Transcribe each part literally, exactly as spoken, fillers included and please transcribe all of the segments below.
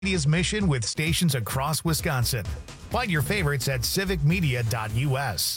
Media's mission with stations across Wisconsin. Find your favorites at civic media dot u s.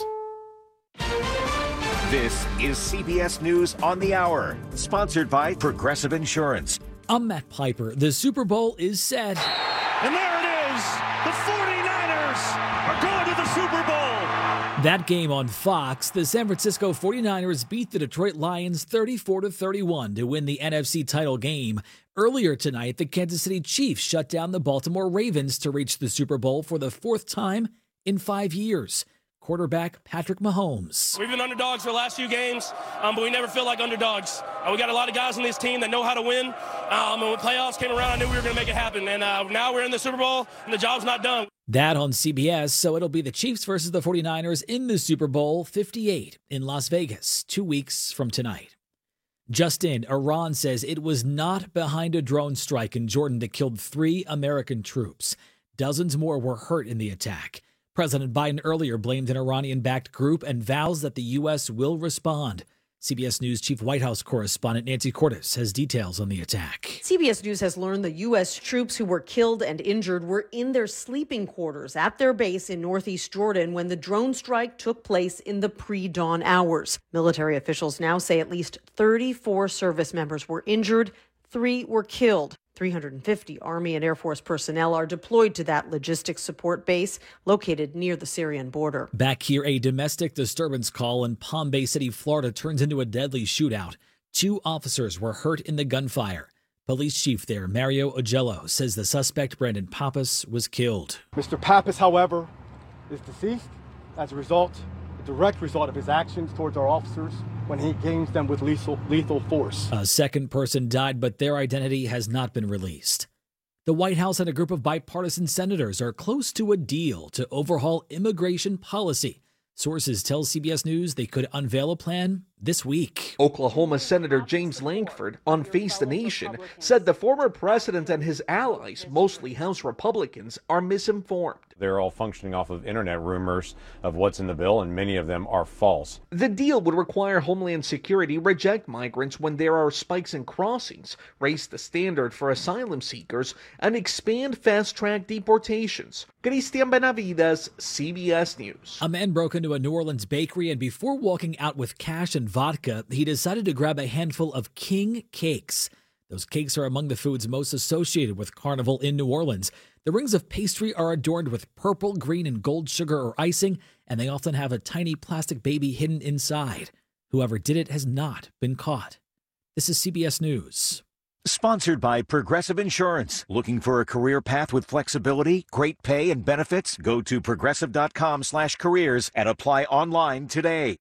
This is C B S News on the Hour, sponsored by Progressive Insurance. I'm Matt Piper. The Super Bowl is set. And there it is. The forty-niners are going to the Super Bowl. That game on Fox, the San Francisco forty-niners beat the Detroit Lions thirty-four to thirty-one to win the N F C title game. Earlier tonight, the Kansas City Chiefs shut down the Baltimore Ravens to reach the Super Bowl for the fourth time in five years. Quarterback Patrick Mahomes. We've been underdogs for the last few games, um, but we never feel like underdogs. Uh, we got a lot of guys on this team that know how to win. Um, and when playoffs came around, I knew we were going to make it happen. And uh, now we're in the Super Bowl, and the job's not done. That on C B S, so it'll be the Chiefs versus the forty-niners in the Super Bowl fifty-eight in Las Vegas, two weeks from tonight. Just in, Iran says it was not behind a drone strike in Jordan that killed three American troops. Dozens more were hurt in the attack. President Biden earlier blamed an Iranian-backed group and vows that the U S will respond. C B S News Chief White House correspondent Nancy Cordes has details on the attack. C B S News has learned the U S troops who were killed and injured were in their sleeping quarters at their base in northeast Jordan when the drone strike took place in the pre-dawn hours. Military officials now say at least thirty-four service members were injured, three were killed. three hundred fifty Army and Air Force personnel are deployed to that logistics support base located near the Syrian border. Back here, a domestic disturbance call in Palm Bay City, Florida turns into a deadly shootout. Two officers were hurt in the gunfire. Police chief there, Mario Ogello, says the suspect, Brandon Pappas, was killed. Mister Pappas, however, is deceased as a result, a direct result of his actions towards our officers when he engaged them with lethal, lethal force. A second person died, but their identity has not been released. The White House and a group of bipartisan senators are close to a deal to overhaul immigration policy. Sources tell C B S News they could unveil a plan this week. Oklahoma Senator James Lankford on Face the Nation said the former president and his allies, mostly House Republicans, are misinformed. They're all functioning off of internet rumors of what's in the bill, and many of them are false. The deal would require Homeland Security reject migrants when there are spikes in crossings, raise the standard for asylum seekers, and expand fast-track deportations. Cristian Benavides, C B S News. A man broke into a New Orleans bakery, and before walking out with cash and vodka, he decided to grab a handful of king cakes. Those cakes are among the foods most associated with Carnival in New Orleans. The rings of pastry are adorned with purple, green, and gold sugar or icing, and they often have a tiny plastic baby hidden inside. Whoever did it has not been caught. This is C B S News. Sponsored by Progressive Insurance. Looking for a career path with flexibility, great pay, and benefits? Go to progressive dot com slash careers and apply online today.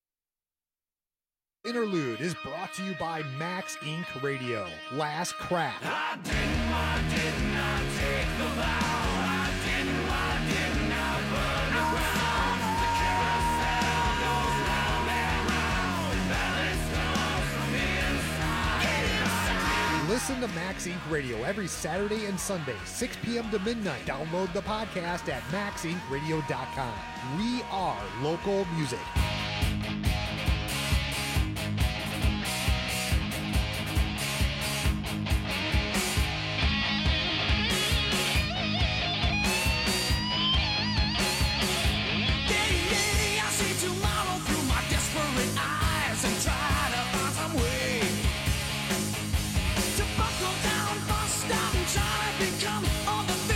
Interlude is brought to you by Max Incorporated. Radio. Last Crack. I didn't, I did not take the vow. I didn't, I did not burn around. The carousel goes round and round. Belly stones from inside. Listen to Max Incorporated. Radio every Saturday and Sunday, six p.m. to midnight. Download the podcast at max inc radio dot com. We are local music.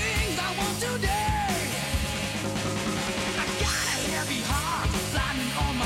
I got a heavy heart, flying on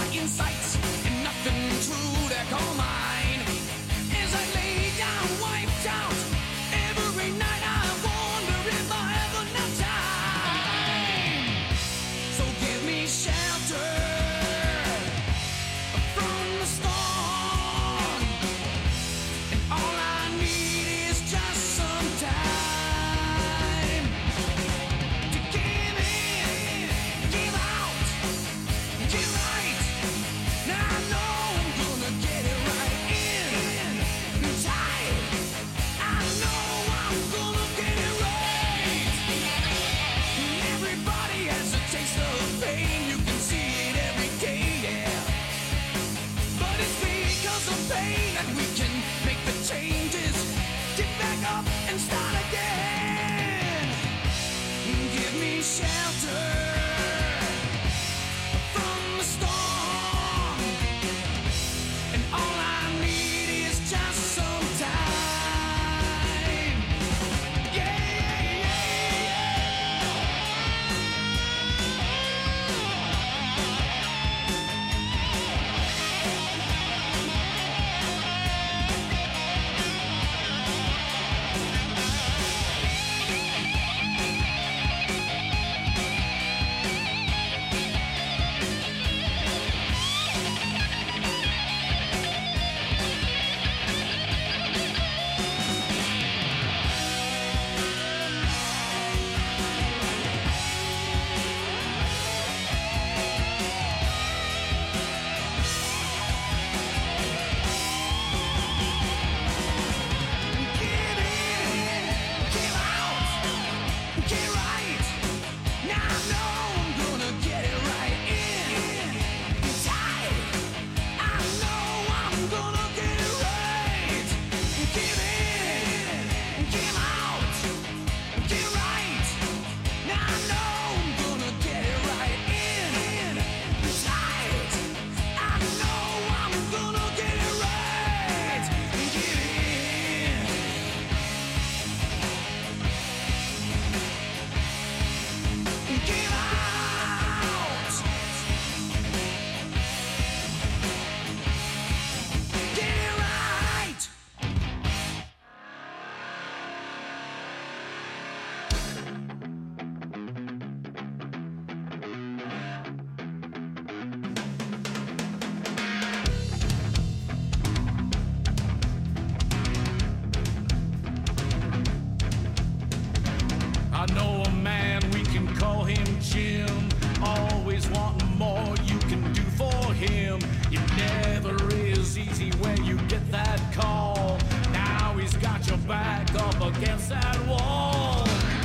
back up against that wall.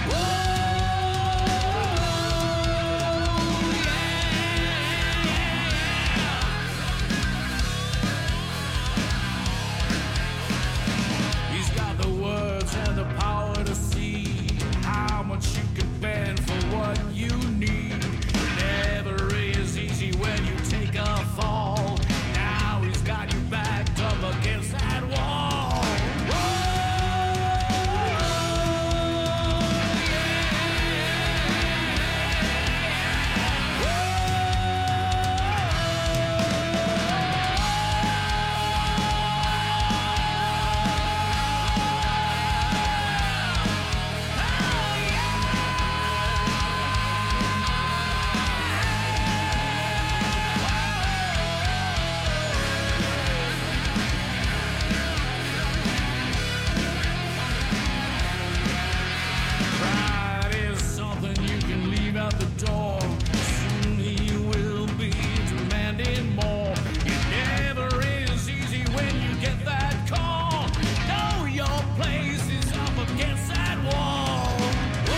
He's got the words and the power to see how much you can bend for what you need. Never is easy when you take a fall. Now he's got you backed up against that wall. Pride is something you can leave out the door. Soon he will be demanding more. It never is easy when you get that call. Know your place is up against that wall. Oh,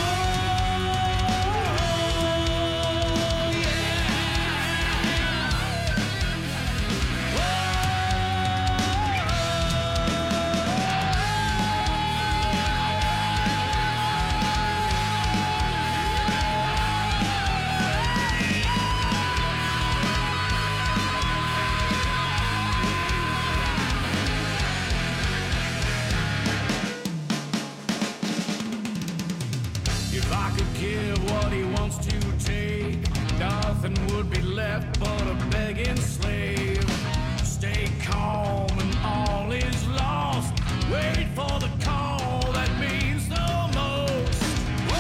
if I could give what he wants to take, nothing would be left but a begging slave. Stay calm and all is lost. Wait for the call that means the most. Oh,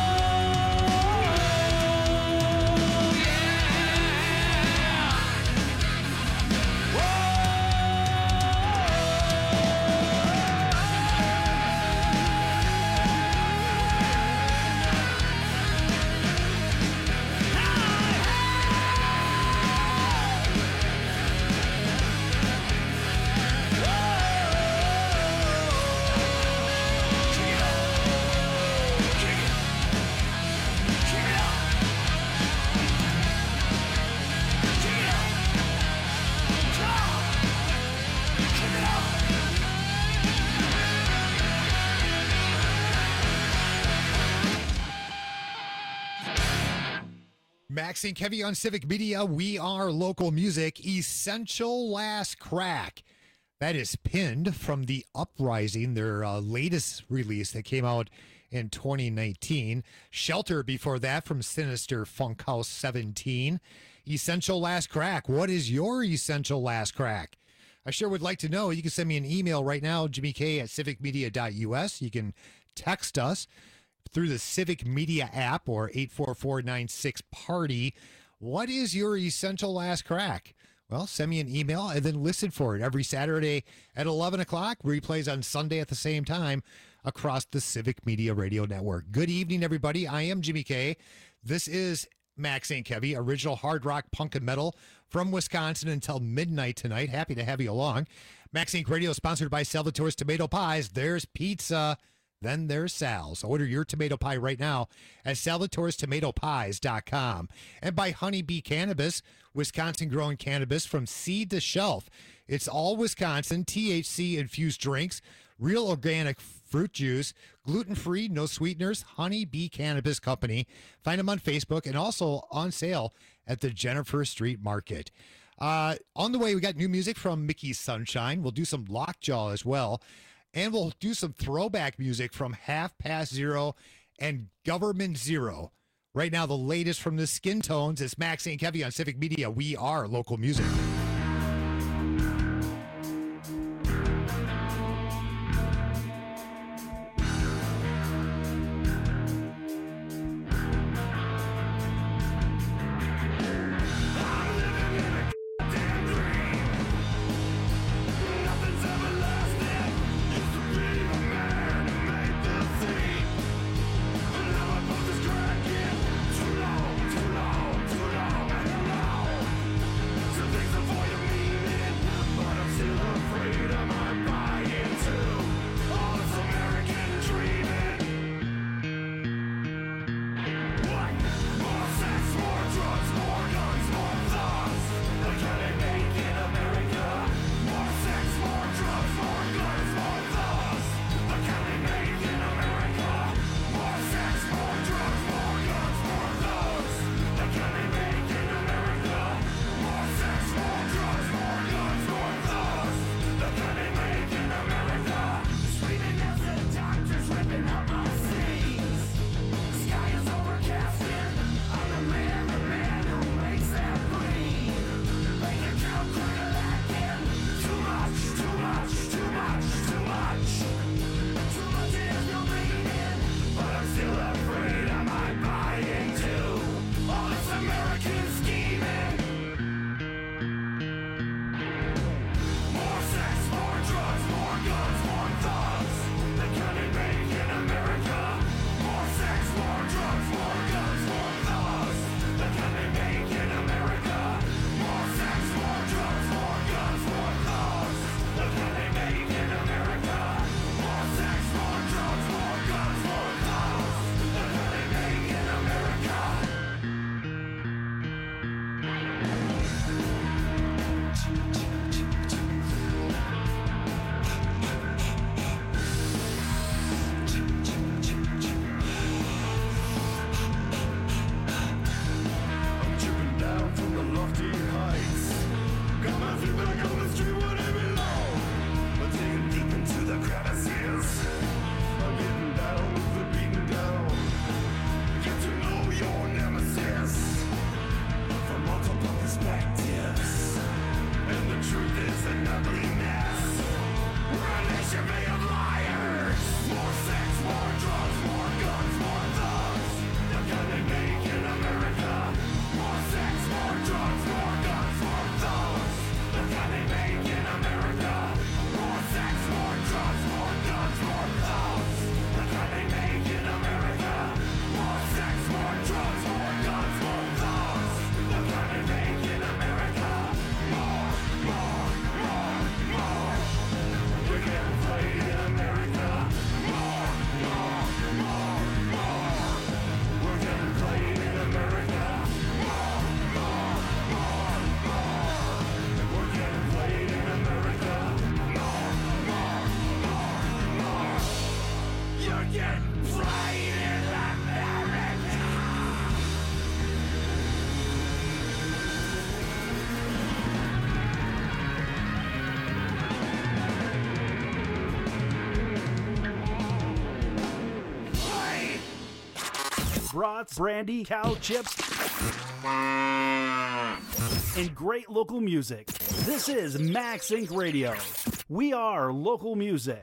yeah. Maxine Kevy on Civic Media. We are local music. Essential Last Crack. That is pinned from the Uprising, their uh, latest release that came out in twenty nineteen. Shelter before that from Sinister Funk House seventeen. Essential Last Crack. What is your Essential Last Crack? I sure would like to know. You can send me an email right now, Jimmy K at civic media dot U S. You can text us through the Civic Media app or eight four four nine six party. What is your Essential Last Crack? Well, send me an email and then listen for it every Saturday at eleven o'clock. Replays on Sunday at the same time across the Civic Media Radio Network. Good evening, everybody. I am Jimmy K. This is Maxine Kevy, original hard rock, punk, and metal from Wisconsin until midnight tonight. Happy to have you along. Maxine Radio is sponsored by Salvatore's Tomato Pies. There's pizza. Then there's Sal's. Order your tomato pie right now at salvatores tomato pies dot com. And by Honeybee Cannabis, Wisconsin-grown cannabis from seed to shelf. It's all Wisconsin, T H C-infused drinks, real organic fruit juice, gluten-free, no sweeteners, Honeybee Cannabis Company. Find them on Facebook and also on sale at the Jennifer Street Market. Uh, on the way, we got new music from Mickey Sunshine. We'll do some Lockjaw as well. And we'll do some throwback music from Half Past Zero and Government Zero. Right now, the latest from the Skin Tones is Maxine Kevy on Civic Media. We are local music. Too long, too long, too long, and long. Some things are brats, brandy, cow chips, and great local music. This is Max Inc Radio. We are local music.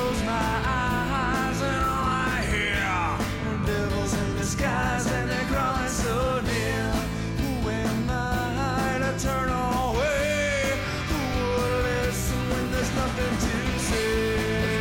close my eyes and all I hear are devils in disguise and they're crawling so near. Who am I to turn away? Who will listen when there's nothing to say?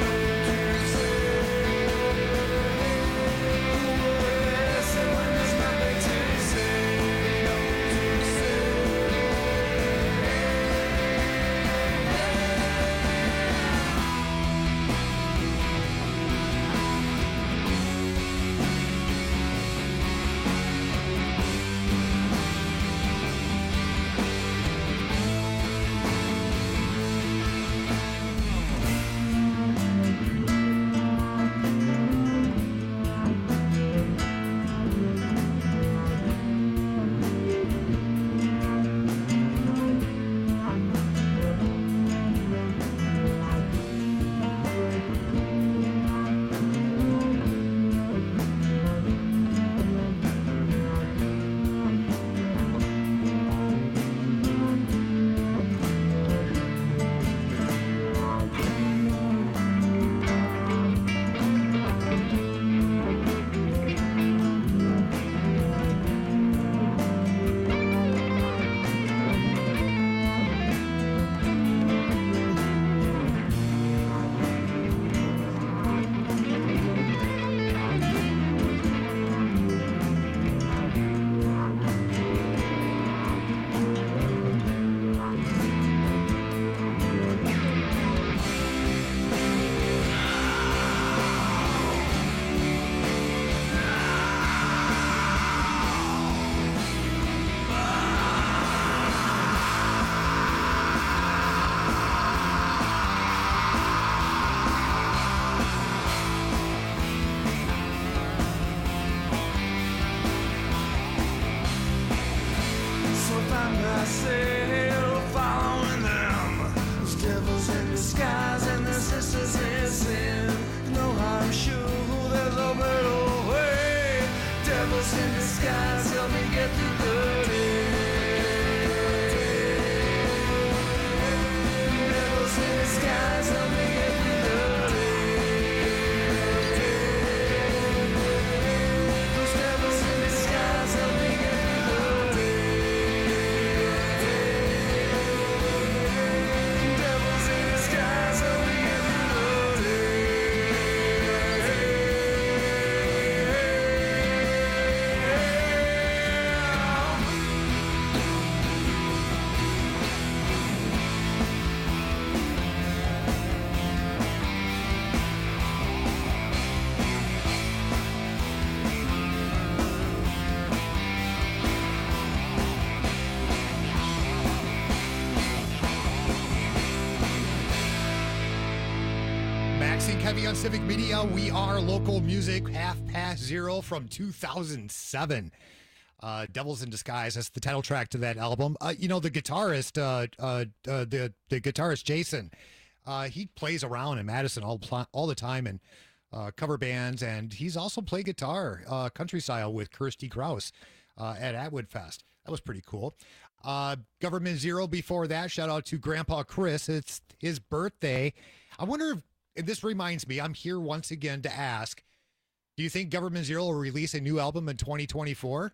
Heavy on Civic Media. We are local music, half past zero from two thousand seven. Uh, Devils in Disguise. That's the title track to that album. Uh, you know, the guitarist, uh, uh, uh, the the guitarist Jason, uh, he plays around in Madison all pl- all the time in uh, cover bands, and he's also played guitar uh, country style with Kirsty Krause uh, at Atwood Fest. That was pretty cool. Uh, Government Zero before that. Shout out to Grandpa Chris. It's his birthday. I wonder if. And this reminds me, I'm here once again to ask, do you think Government Zero will release a new album in twenty twenty-four?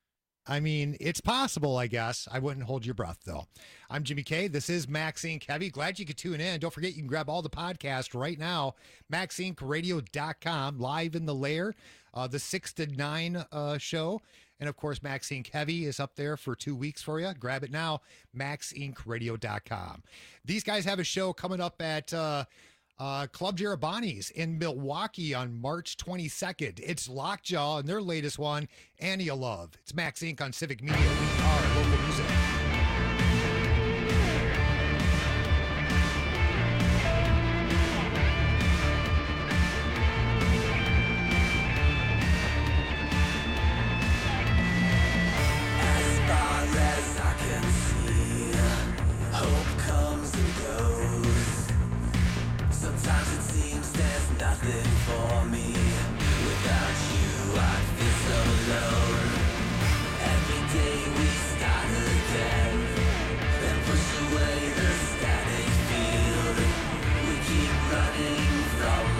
I mean, it's possible, I guess. I wouldn't hold your breath, though. I'm Jimmy K. This is Max Inc Heavy. Glad you could tune in. Don't forget, you can grab all the podcasts right now, max inc radio dot com, live in the lair, uh, the six to nine uh, show. And, of course, Max Inc Heavy is up there for two weeks for you. Grab it now, max inc radio dot com. These guys have a show coming up at... Uh, Uh, Club Jerabani's in Milwaukee on March twenty-second. It's Lockjaw and their latest one, Annie of Love. It's Max Inc on Civic Media. We are local music. As far as I can see, hope comes and goes. Sometimes it seems there's nothing for me. Without you, I feel so alone. Every day we start again and push away the static field. We keep running from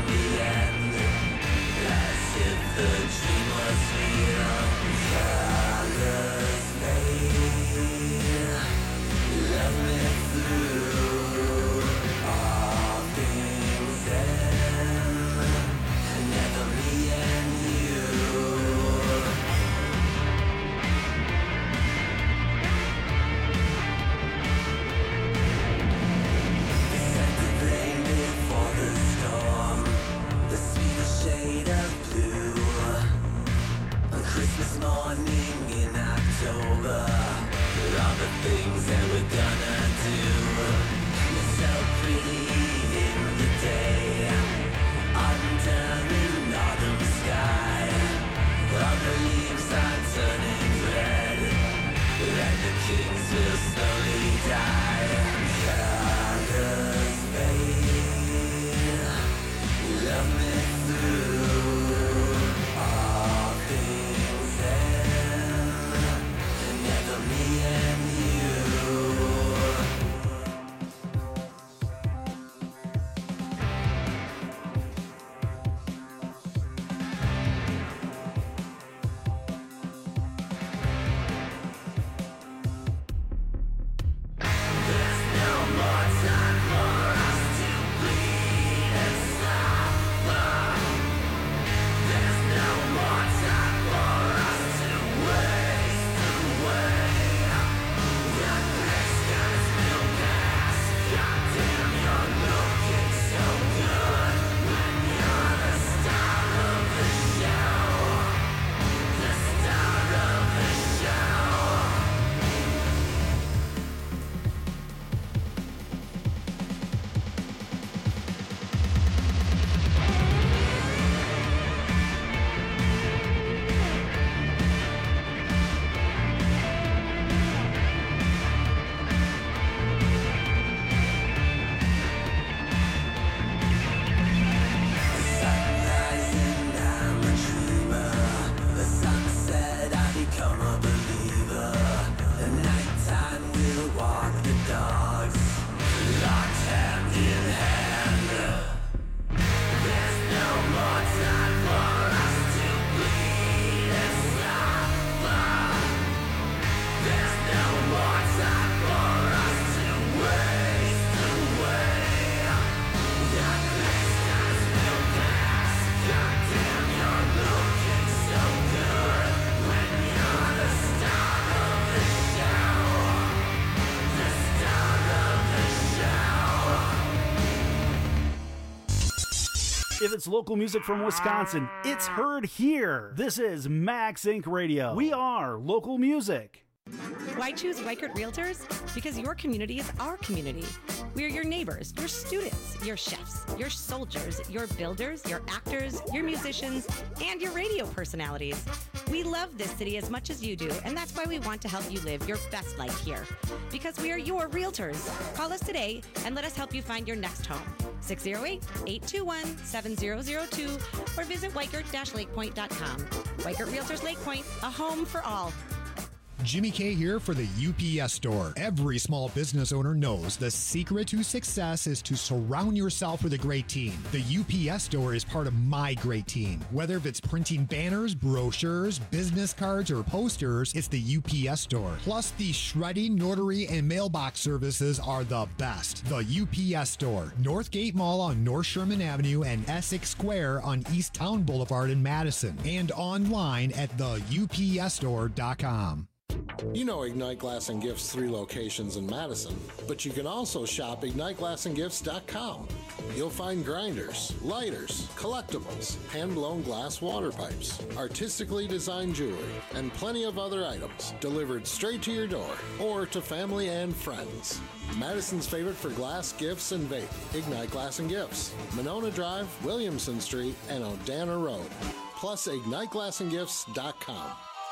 If it's local music from Wisconsin, it's heard here. This is Max Inc Radio. We are local music. Why choose Weichert Realtors? Because your community is our community. We're your neighbors, your students, your chefs, your soldiers, your builders, your actors, your musicians, and your radio personalities. We love this city as much as you do, and that's why we want to help you live your best life here. Because we are your realtors. Call us today and let us help you find your next home. six oh eight, eight two one, seven oh oh two or visit weichert dash lakepoint dot com. Weichert Realtors Lake Point, a home for all. Jimmy K here for the U P S Store. Every small business owner knows the secret to success is to surround yourself with a great team. The U P S Store is part of my great team. Whether it's printing banners, brochures, business cards, or posters, it's the U P S Store. Plus, the shredding, notary, and mailbox services are the best. The U P S Store, Northgate Mall on North Sherman Avenue and Essex Square on East Town Boulevard in Madison, and online at the U P S store dot com. You know Ignite Glass and Gifts' three locations in Madison, but you can also shop ignite glass and gifts dot com. You'll find grinders, lighters, collectibles, hand-blown glass water pipes, artistically designed jewelry, and plenty of other items delivered straight to your door or to family and friends. Madison's favorite for glass, gifts, and vape, Ignite Glass and Gifts, Monona Drive, Williamson Street, and Odana Road. Plus ignite glass and gifts dot com.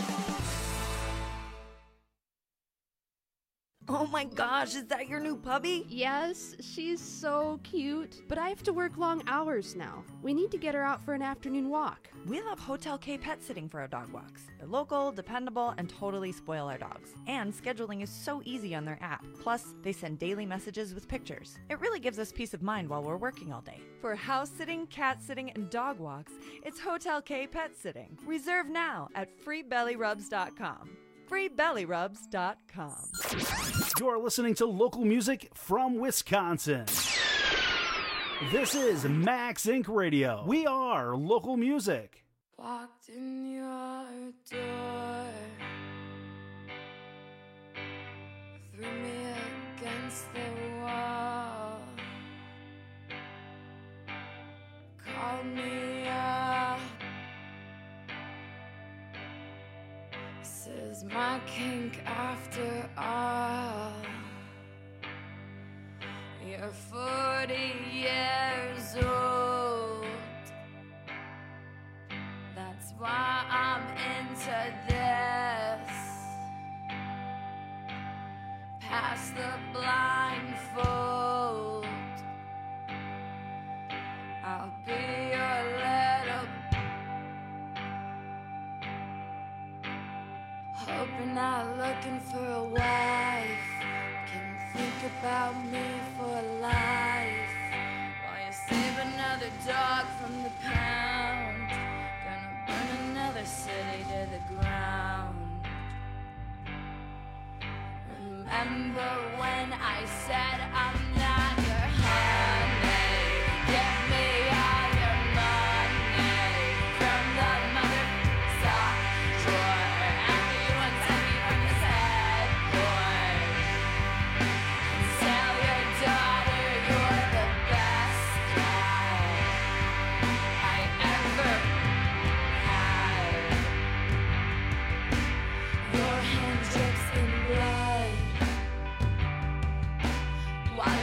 Oh my gosh, is that your new puppy? Yes, she's so cute. But I have to work long hours now. We need to get her out for an afternoon walk. We love Hotel K Pet Sitting for our dog walks. They're local, dependable, and totally spoil our dogs. And scheduling is so easy on their app. Plus, they send daily messages with pictures. It really gives us peace of mind while we're working all day. For house sitting, cat sitting, and dog walks, it's Hotel K Pet Sitting. Reserve now at free belly rubs dot com. free belly rubs dot com. You're listening to local music from Wisconsin. This is Max Inc Radio. We are local music. Walked in your door, threw me against the wall, called me up, says my kink after all. You're forty years old, that's why I'm into this. Pass the blindfold, I'll be your little, hoping not looking for a wife. Can think about me for life while you save another dog from the pound. Gonna burn another city to the ground. Remember when I said I'm not your honey? Give me all your money from the mother sock drawer. After you unsent me from this headboard, tell your daughter you're the best guy I ever had. Your hand drips in blood. Why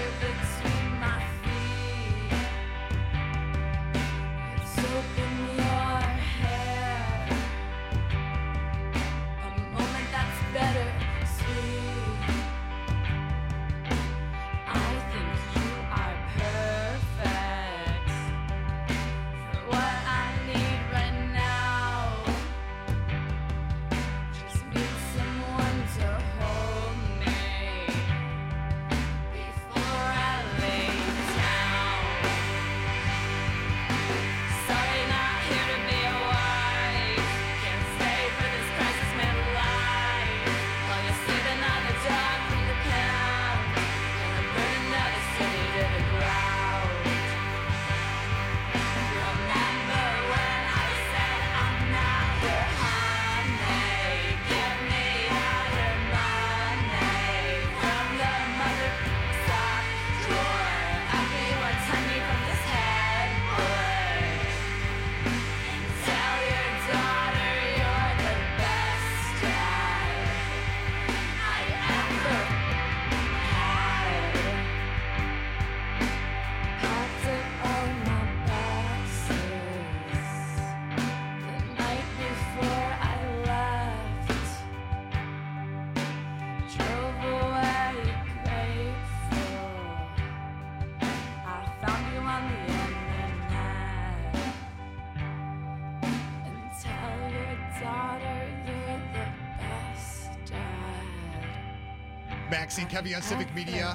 Maxine Kevy on Civic Media.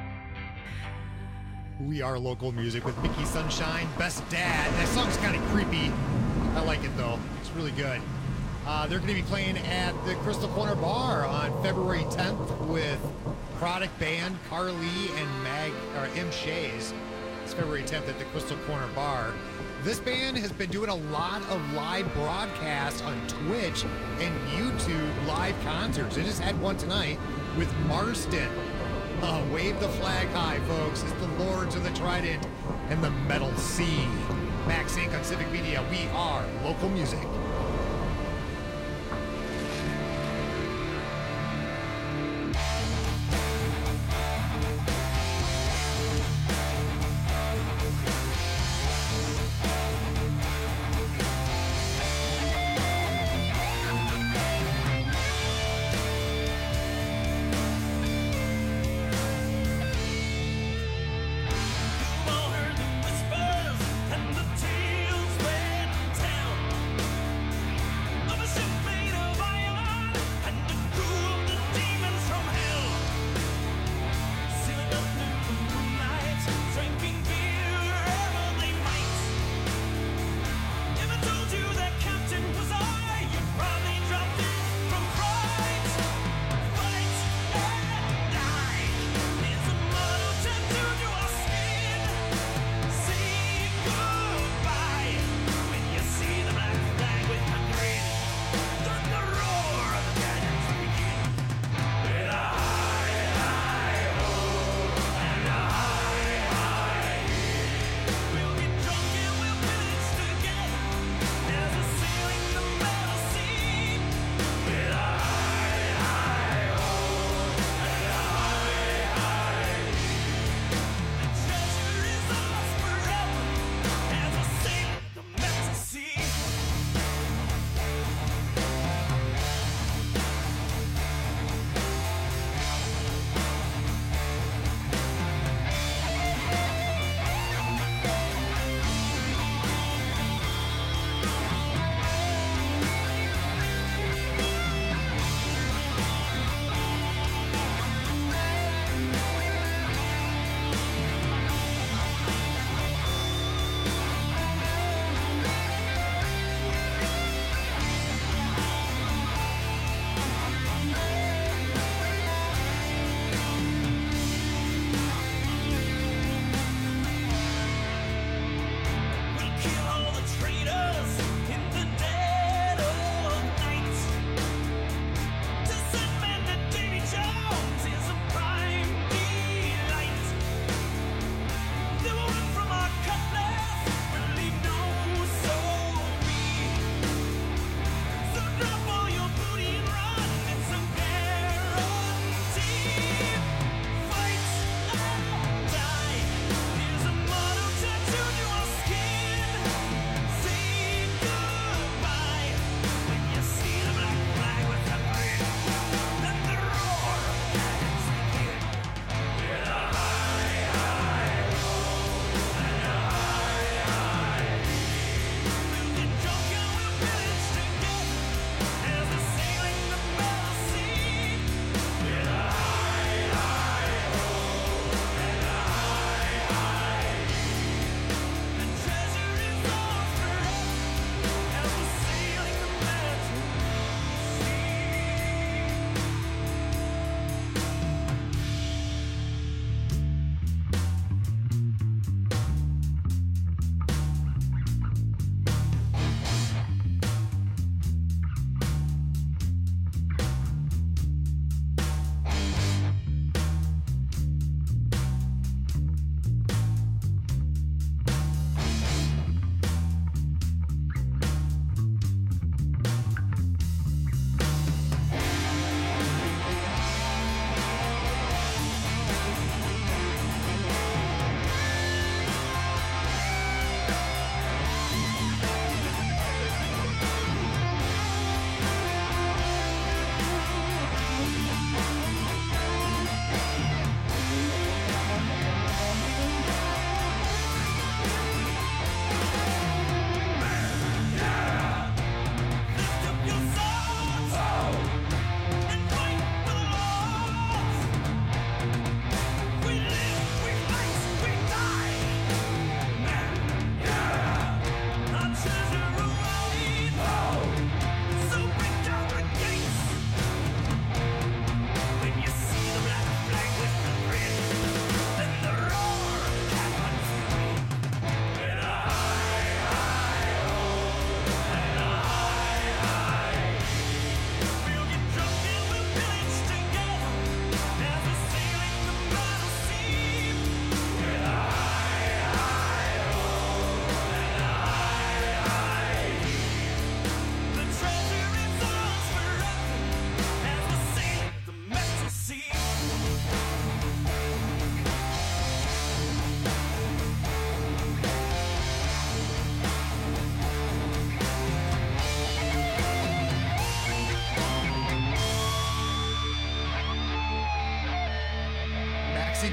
We are local music with Mickey Sunshine, Best Dad. That song's kind of creepy. I like it though. It's really good. Uh, they're going to be playing at the Crystal Corner Bar on February tenth with Product Band, Carly and Mag or M Shays. It's February tenth at the Crystal Corner Bar. This band has been doing a lot of live broadcasts on Twitch and YouTube live concerts. They just had one tonight with Marston. Uh, wave the flag high, folks. It's the Lords of the Trident and the Metal Sea. Max Incorporated on Civic Media. We are local music.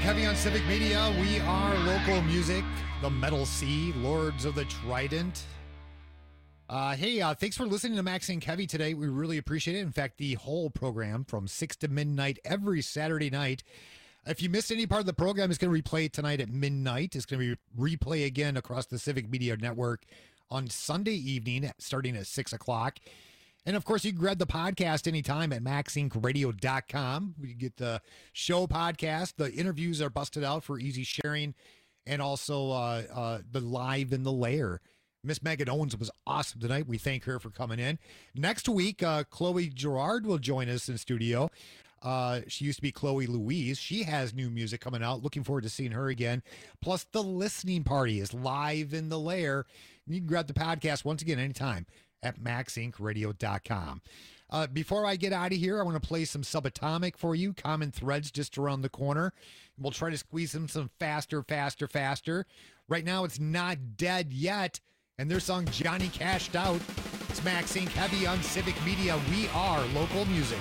Inc. Heavy on Civic Media. We are local music, the Metal Sea, Lords of the Trident. Uh, hey, uh, thanks for listening to Max Inc. Heavy today. We really appreciate it. In fact, the whole program from six to midnight every Saturday night. If you missed any part of the program, it's going to replay tonight at midnight. It's going to be replay again across the Civic Media Network on Sunday evening, starting at six o'clock. And, of course, you can grab the podcast anytime at max inc radio dot com. You get the show podcast. The interviews are busted out for easy sharing, and also uh, uh, the Live in the Lair. Miss Megan Owens was awesome tonight. We thank her for coming in. Next week, uh, Chloe Gerard will join us in studio. Uh, she used to be Chloe Louise. She has new music coming out. Looking forward to seeing her again. Plus, the listening party is Live in the Lair. You can grab the podcast once again anytime at max inc radio dot com. Uh, before I get out of here, I want to play some Subatomic for you. Common Threads just around the corner. We'll try to squeeze them some faster, faster, faster. Right now, it's Not Dead Yet. And their song, Johnny Cashed Out. It's Max Inc. Heavy on Civic Media. We are local music.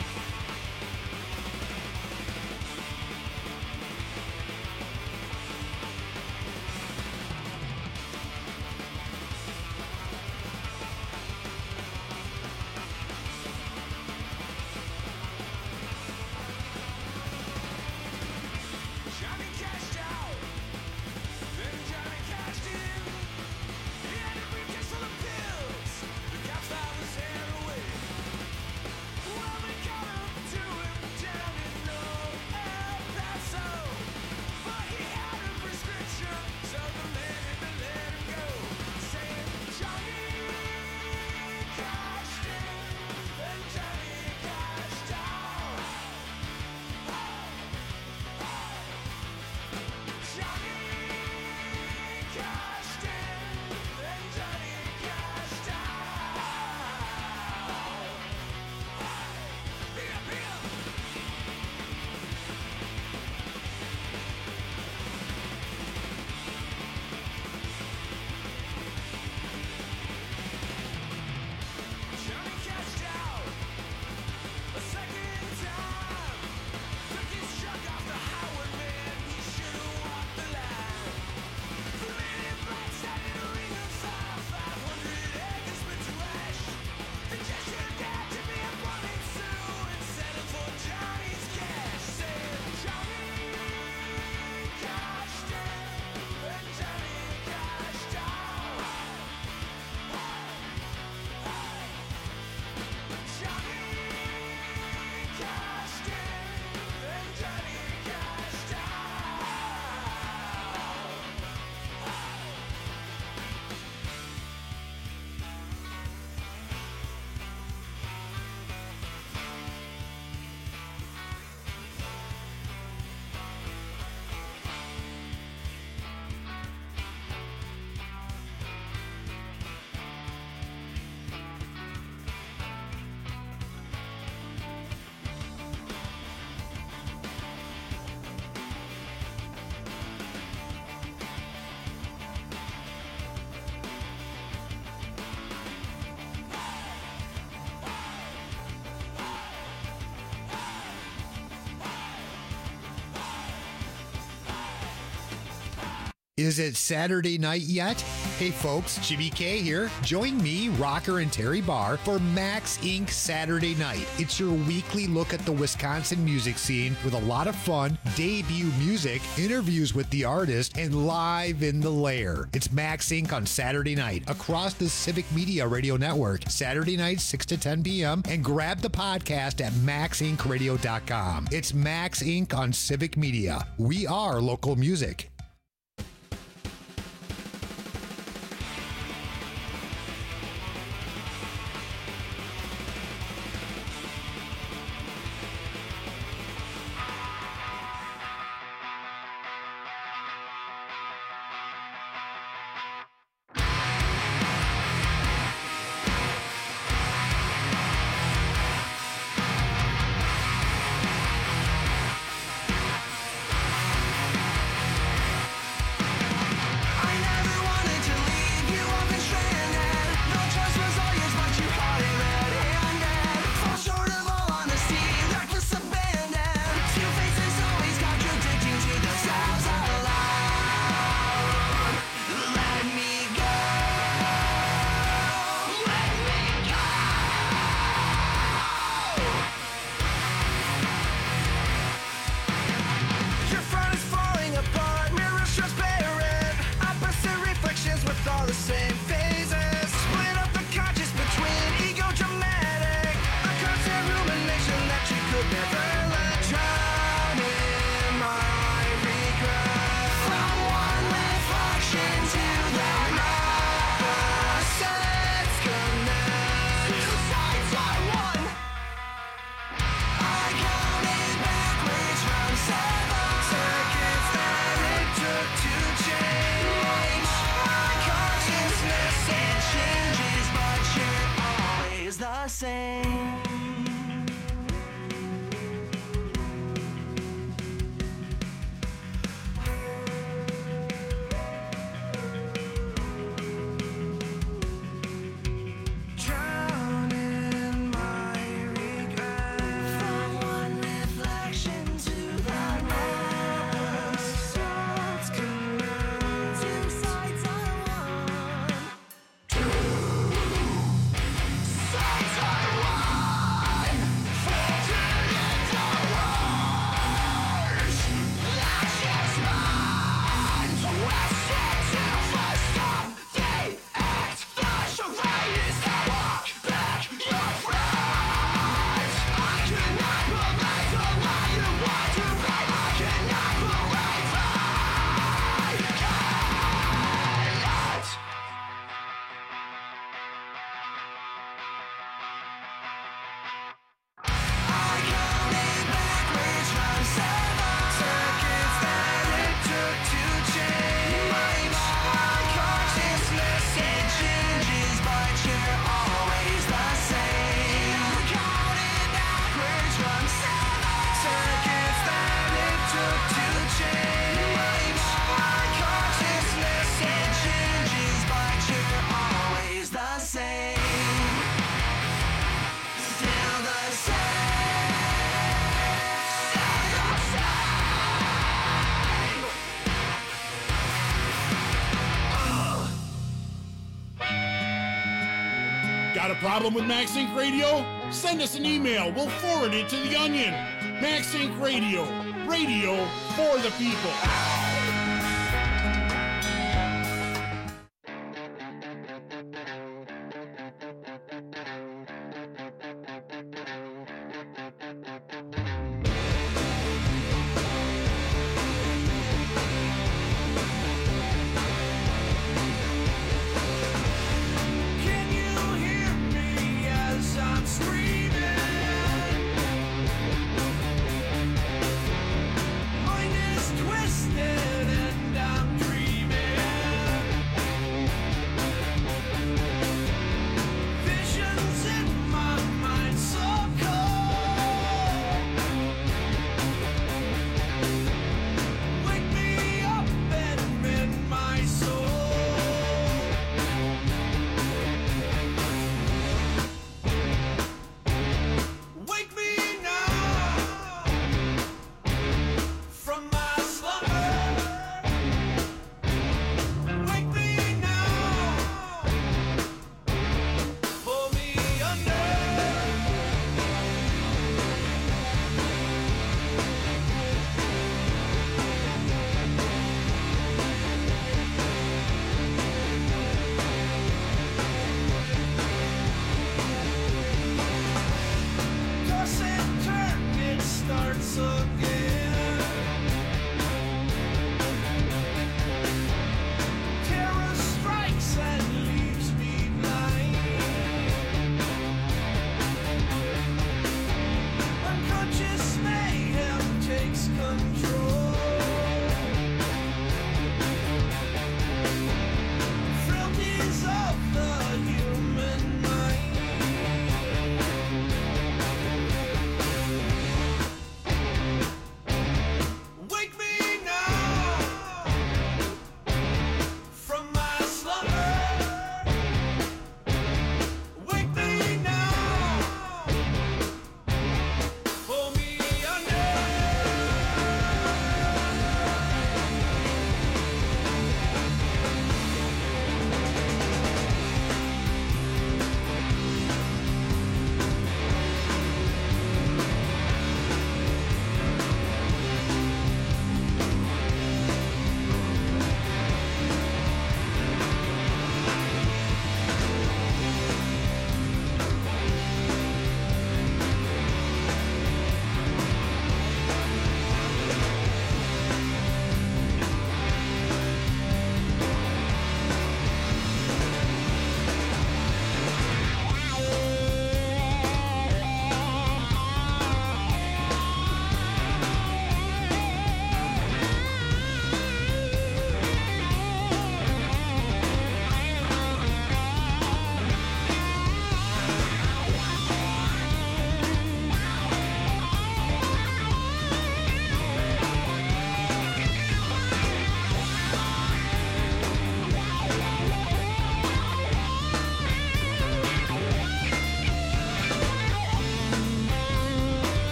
Is it Saturday night yet? Hey folks, Jimmy K here. Join me, Rocker and Terry Barr for Max Incorporated. Saturday Night. It's your weekly look at the Wisconsin music scene with a lot of fun, debut music, interviews with the artist, and Live in the Lair. It's Max Incorporated on Saturday night across the Civic Media Radio Network. Saturday night, six to ten p.m. And grab the podcast at max inc radio dot com. It's Max Incorporated on Civic Media. We are local music. same. Drown in my regret. From one reflection to the next. Swords command. Two sides are one. Two sides are one. Folded into words. That's just mine. Wasted to first time. They act. Flash of rain is to walk back your friends. I cannot believe the lie you want to be. I cannot believe I cannot. I counted backwards from seven seconds that it took to change my consciousness. It changes, but you're always the same. I counted backwards from seven seconds that it took to change my consciousness. It changes, but you're always the same. Still the same. Still the same. Got a problem with MaxInc Radio? Send us an email. We'll forward it to The Onion. MaxInc Radio. Radio for the people. Can you hear me as I'm screaming? Mind is twisted.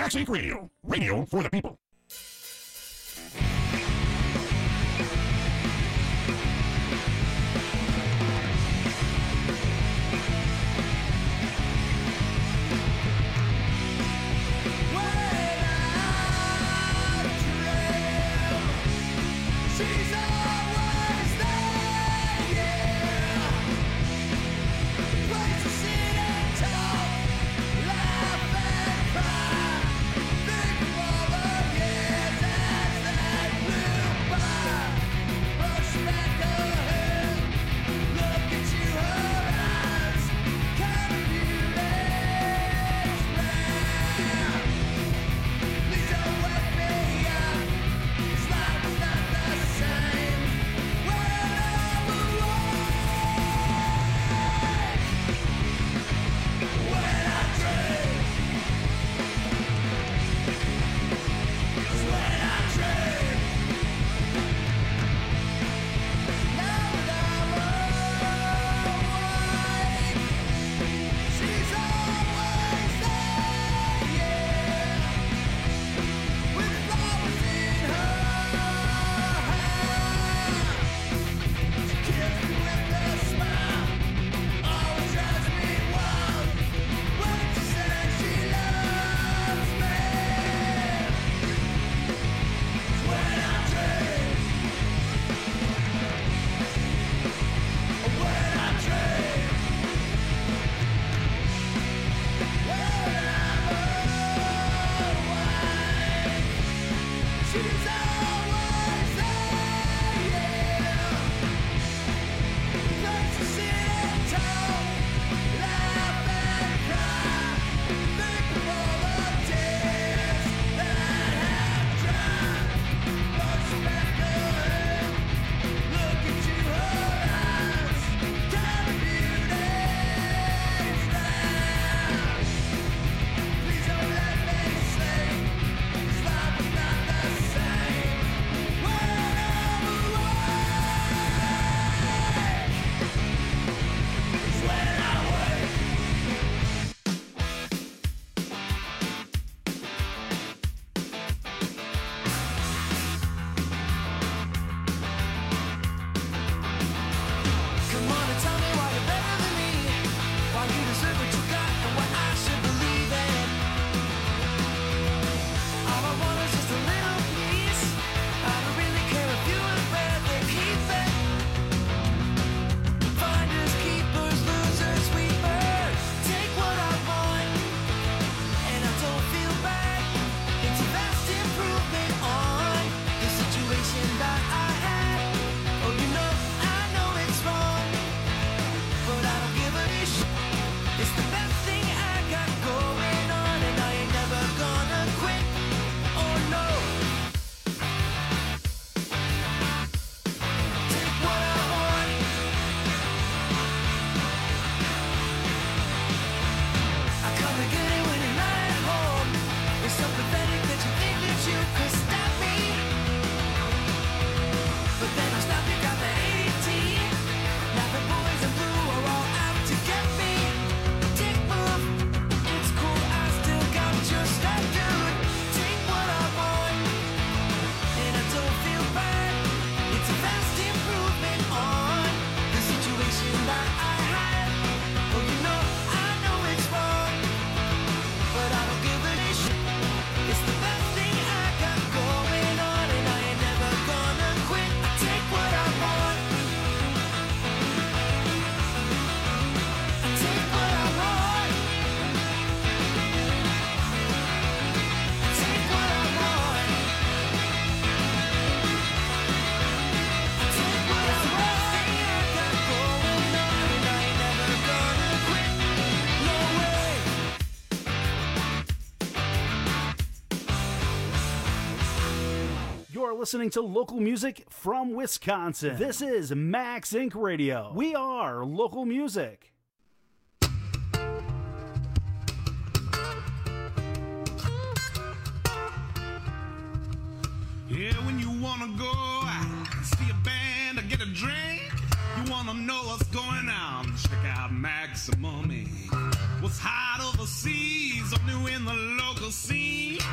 Max Inc Radio. Radio for the people. Listening to local music from Wisconsin. This is Max Inc Radio. We are local music. Yeah, when you wanna go out, see a band or get a drink, you wanna know what's going on, check out Maximum Incorporated. What's hot overseas or new in the local scene,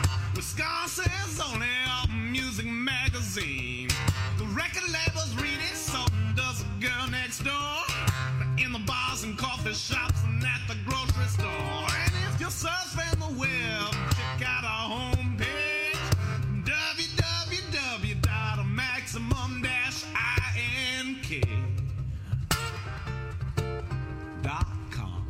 says only a music magazine. The record labels read it, so does the girl next door. In the bars and coffee shops and at the grocery store. And if you're surfing the web, check out our homepage, w w w dot maximum dash ink dot com.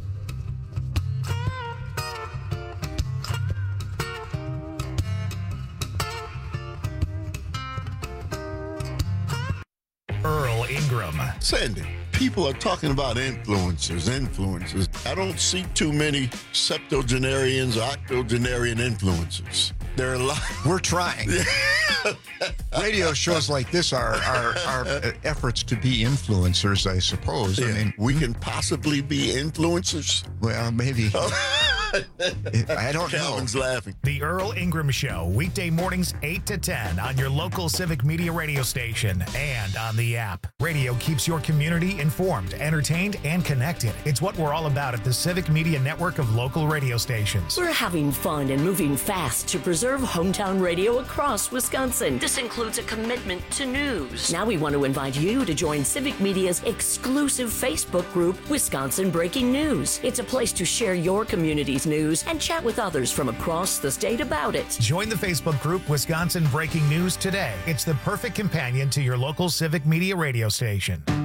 Earl Ingram. Sandy, people are talking about influencers, influencers. I don't see too many septuagenarians or octogenarian influencers. There are a lot. We're trying. Radio shows like this are, are, are efforts to be influencers, I suppose. Yeah. I mean, we can possibly be influencers. Well, maybe. I don't know. Calvin's laughing. The Earl Ingram Show, weekday mornings eight to ten on your local Civic Media radio station and on the app. Radio keeps your community informed, entertained, and connected. It's what we're all about at the Civic Media network of local radio stations. We're having fun and moving fast to preserve hometown radio across Wisconsin. This includes a commitment to news. Now we want to invite you to join Civic Media's exclusive Facebook group, Wisconsin Breaking News. It's a place to share your community's news and chat with others from across the state about it. Join the Facebook group Wisconsin Breaking News today. It's the perfect companion to your local Civic Media radio station.